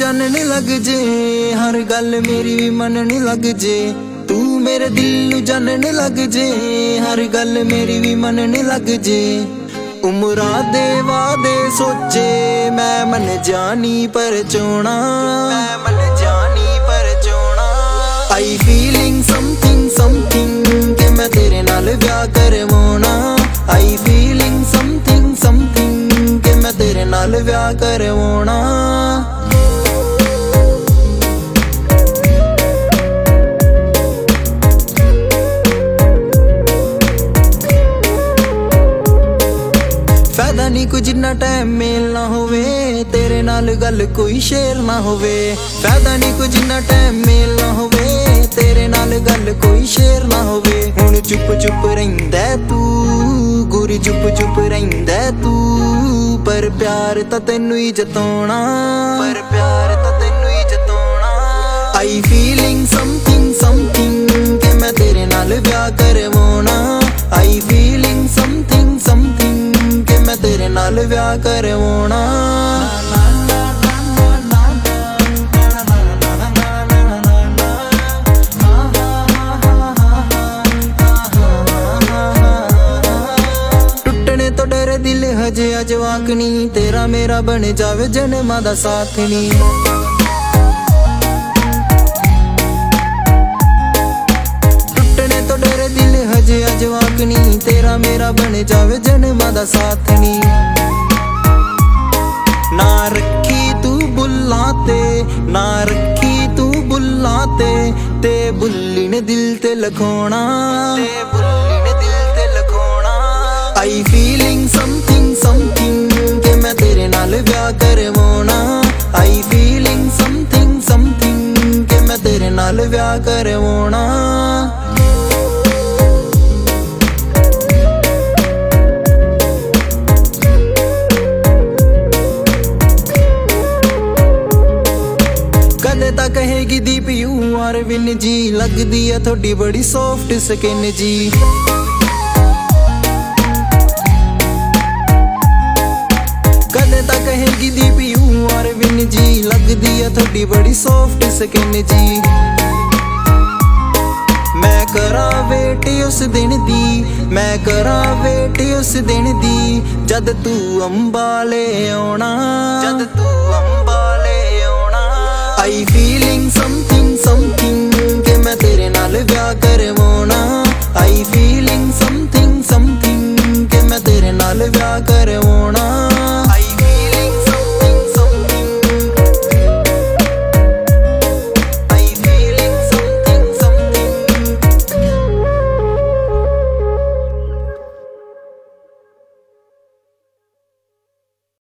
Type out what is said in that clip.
जानन लग जे, हर गल मेरी भी मनन लग जे। तू मेरे दिल नू जानन लग जे, हर गल मेरी भी मनन लग जे। उमरा दे वादे सोचे मैं मन जानी पर चोना, मैं मन जानी पर चोना। आई फीलिंग समथिंग समथिंग के मैं तेरे नाल ब्याह करवाना। आई फीलिंग समथिंग समथिंग के मैं तेरे नाल ब्याह करवाना। फायदा नहीं कुछ जिन्ना टाइम मेल ना होवे, तेरे नाल गल कोई शेर ना होवे। फायदा नहीं कुछ जिन्ना टाइम मेल ना होवे, तेरे नाल गल कोई शेर ना होवे। हुण चुप चुप रहिंदा तू गोरी, चुप चुप रहिंदा तू, पर प्यार तां तैनू ही जताउणा, पर प्यार तां तैनू ही जताउणा। आई फीलिंग समथिंग समथिंग के मैं तेरे नाल ब्याह करवाना। आई फीलिंग समथिंग समथिंग के मैं तेरे नाल ब्याह करवाना। टुटने तो डरे दिल हजे अजवाकनी, तेरा मेरा बन जावे जन्मां दा साथनी। अजवाकनी तेरा मेरा बन जावे जन्मां दा साथनी। ना रखी तू बुल्ला ते, ना रखी तू बुल्ला ते बुल्ली ने दिल ते लखोना, ते बुल्ली ने दिल ते लखोना। आई फीलिंग समथिंग समथिंग के मैं तेरे नाल ब्याह करवाना। आई फीलिंग समथिंग समथिंग के मैं तेरे नाल ब्याह करवाना। कदे तां कहेगी Deep you are win ji, लगदी है थोड़ी बड़ी सॉफ्ट स्किन जी। कदे तां कहेगी Deep you are win ji, लगदी है थोड़ी बड़ी सॉफ्ट स्किन जी। मैं करा वेट उस दिन दी, मैं करा वेट उस दिन दी, जद तू अंबाले आउणा, जद तू अंबाले आउणा। I feeling